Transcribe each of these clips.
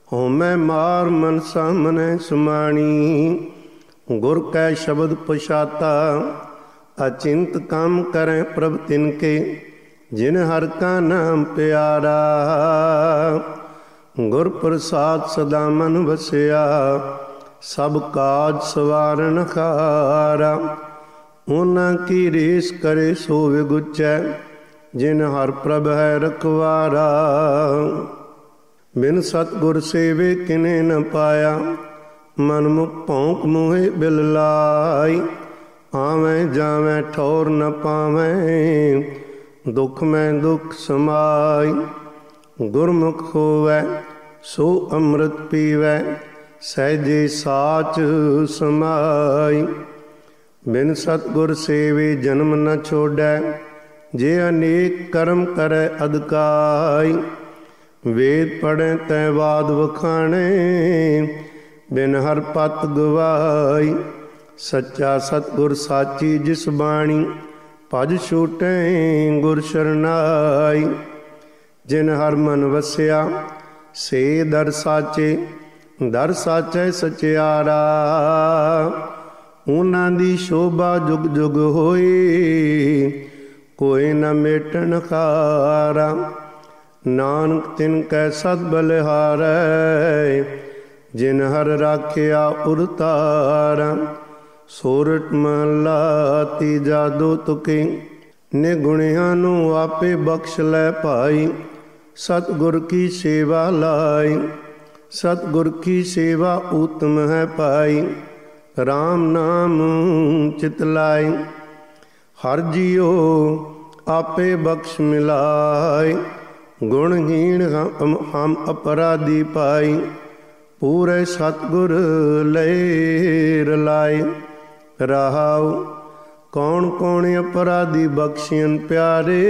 ਹਉਮੈ ਮਾਰ ਮਨ ਸਾਹਮਣੇ ਸਮਾਣੀ। ਗੁਰ ਕੈ ਸ਼ਬਦ ਪੁਛਾਤਾ ਅਚਿੰਤ ਕੰਮ ਕਰੈ ਪ੍ਰਭ ਤਿਨ ਕੇ। ਜਿਨ ਹਰ ਕਾ ਨਾਮ ਪਿਆਰਾ ਗੁਰ ਪ੍ਰਸਾਦ ਸਦਾ ਮਨ ਵਸਿਆ। ਸਭ ਕਾਜ ਸਵਾਰਨ ਖਾਰਾ ਉਹਨਾਂ ਕੀ ਰੀਸ ਕਰੇ ਸੋ ਵਿਗੁਚੈ। ਜਿਨ ਹਰ ਪ੍ਰਭ ਹੈ ਰਖਵਾਰਾ। ਬਿਨ ਸਤਿਗੁਰ ਸੇਵੇ ਕਿਨੇ ਨ ਪਾਇਆ। ਮਨ ਮੁਖ ਭੌਂਕ ਮੂਹੇ ਬਿਲ ਲਾਈ। ਆਵੇਂ ਜਾਵੇਂ ਠੌਰ ਨ ਪਾਵੇਂ। ਦੁਖ ਮੈਂ ਦੁਖ ਸਮਾਈ। ਗੁਰਮੁਖ ਹੋਵੈ ਸੋ ਅੰਮ੍ਰਿਤ ਪੀਵੈ। ਸਹਿਜੇ ਸਾਚ ਸਮਾਈ। ਬਿਨ ਸਤਿਗੁਰ ਸੇਵੇ ਜਨਮ ਨ ਛੋੜੈ। ਜੇ ਅਨੇਕ ਕਰਮ ਕਰੈ ਅਦਕਾਈ। ਵੇਦ ਪੜ੍ਹੈ ਤੈ ਬਾਦ ਵਖਾਣੇ। ਬਿਨ ਹਰ ਪਤ ਗਵਾਈ। ਸੱਚਾ ਸਤਿਗੁਰ ਸਾਚੀ ਜਿਸ ਬਾਣੀ। ਭਜ ਛੂਟੈ ਗੁਰ ਸ਼ਰਨਾਈ। ਜਿਨ ਹਰ ਮਨ ਵਸਿਆ ਸੇ ਦਰ ਸਾਚੇ। ਦਰ ਸਾਚੈ ਸਚਿਆਰਾ। ਉਹਨਾਂ ਦੀ ਸ਼ੋਭਾ ਜੁਗ ਜੁਗ ਹੋਈ। ਕੋਈ ਨ ਮੇਟਣ ਖਾਰਾ। ਨਾਨਕ ਤਿਨ ਕੈ ਸਦ ਬਲਿਹਾਰੈ। ਜਿਨ ਹਰ ਰਾਖਿਆ ਉਰਤਾਰਾ। ਸੋਰਠ ਮਹਲਾ ਤੀਜਾ ਦੋ ਤੁਕੇ। ਨਿਗੁਣਿਆਂ ਨੂੰ ਆਪੇ ਬਖਸ਼ ਲੈ ਭਾਈ। ਸਤਿਗੁਰ ਕੀ ਸੇਵਾ ਲਾਈ। ਸਤਿਗੁਰ ਕੀ ਸੇਵਾ ਊਤਮ ਹੈ ਪਾਈ। ਰਾਮ ਨਾਮ ਚਿਤ ਲਾਈ। ਹਰ ਜੀਓ ਆਪੇ ਬਖਸ਼ ਮਿਲਾਈ। ਗੁਣਹੀਣ ਹਮ ਅਪਰਾਧੀ ਪਾਈ। ਪੂਰੇ ਸਤਿਗੁਰ ਲਏ ਰਲਾਈ। ਰਹਾਉ ਕੌਣ ਕੌਣ ਅਪਰਾਧੀ ਬਖਸ਼ੀਨ ਪਿਆਰੇ।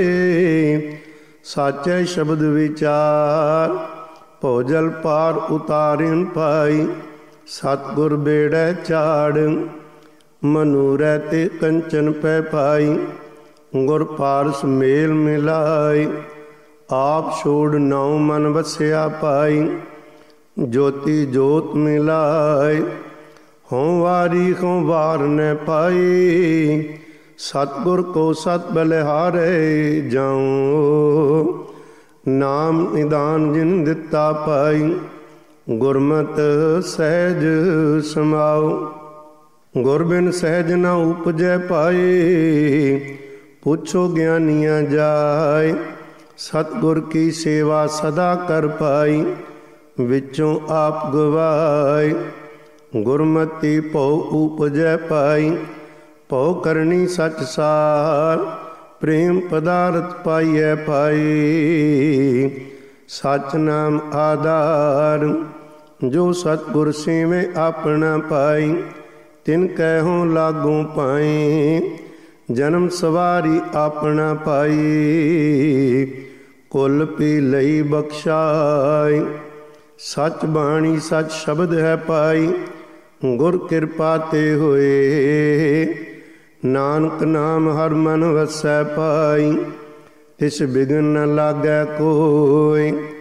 ਸਾਚੇ ਸ਼ਬਦ ਵਿਚਾਰ ਭੋਜਲ ਪਾਰ ਉਤਾਰਿਨ ਪਾਈ। ਸਤਿਗੁਰ ਬੇੜੈ ਚਾੜ ਮਨੂਰੈ ਤੇ ਕੰਚਨ ਪੈ ਪਾਈ। ਗੁਰ ਪਾਰਸ ਮੇਲ ਮਿਲਾਈ। ਆਪ ਛੋੜ ਨਾਉ ਮਨ ਵਸਿਆ ਪਾਈ। ਜੋਤੀ ਜੋਤ ਮਿਲਾਈ। ਹੋਂ ਵਾਰੀ ਹੋਂ ਵਾਰ ਨ ਪਾਈ। ਸਤਿਗੁਰ ਕੋ ਸਤ ਬਲਿਹਾਰੇ ਜਾਉ। ਨਾਮ ਨਿਦਾਨ ਜਿਨ ਦਿੱਤਾ ਪਾਈ। ਗੁਰਮਤਿ ਸਹਿਜ ਸਮਾਉ। ਗੁਰ ਬਿਨ ਸਹਿਜ ਨ ਉਪਜੈ ਪਾਈ। ਪੁੱਛੋ ਗਿਆਨੀਆਂ ਜਾਇ। ਸਤਿਗੁਰ ਕੀ ਸੇਵਾ ਸਦਾ ਕਰ ਪਾਈ। ਵਿੱਚੋਂ ਆਪ ਗਵਾਈ। ਗੁਰਮਤੀ ਭਉ ਉਪਜੈ ਪਾਈ। ਭਉ ਕਰਨੀ ਸਚ ਸਾਰ। ਪ੍ਰੇਮ ਪਦਾਰਥ ਪਾਈਐ ਪਾਈ। ਸਚ ਨਾਮ ਆਧਾਰ। ਜੋ ਸਤਿਗੁਰ ਸੇਵੇਂ ਆਪਣਾ ਪਾਈ। ਤਿਨ ਕੈਹੋਂ ਲਾਗੂ ਪਾਈ। ਜਨਮ ਸਵਾਰੀ ਆਪਣਾ ਪਾਈ। ਕੁਲ ਪੀ ਲਈ ਬਖਸ਼ਾਈ। ਸਚ ਬਾਣੀ ਸਚ ਸ਼ਬਦ ਹੈ ਪਾਈ। ਗੁਰ ਕਿਰਪਾ ਤੇ ਹੋਏ। ਨਾਨਕ ਨਾਮ ਹਰ ਮਨ ਵਸੈ ਪਾਈ। ਤਿਸ ਬਿਘਨ ਨ ਲਾਗੈ ਕੋਈ।